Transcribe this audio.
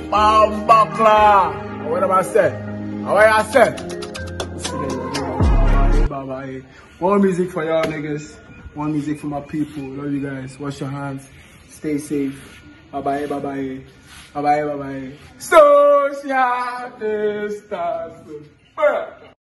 Bambakla. What am I saying? What I said? Bye-bye. One music for y'all niggas. One music for my people. Love you guys. Wash your hands. Stay safe. Bye-bye, bye-bye. Bye-bye, bye-bye. Social distance.